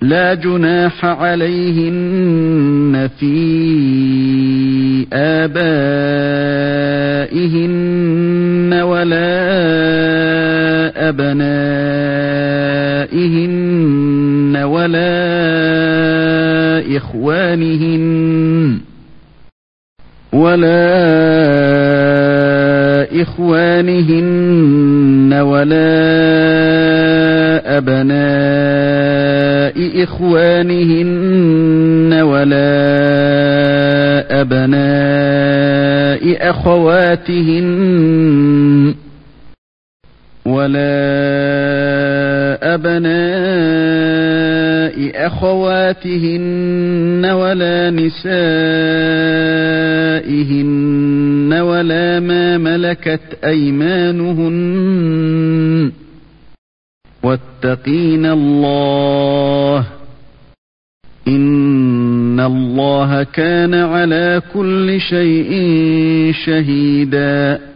لا جناح عليهن في آبائهن ولا أبنائهن ولا إخوانهن ولا أبناء إخوانهن ولا أبناء أخواتهن ولا نسائهن ولا ما ملكت أيمانهن واتقين الله إن الله كان على كل شيء شهيدا.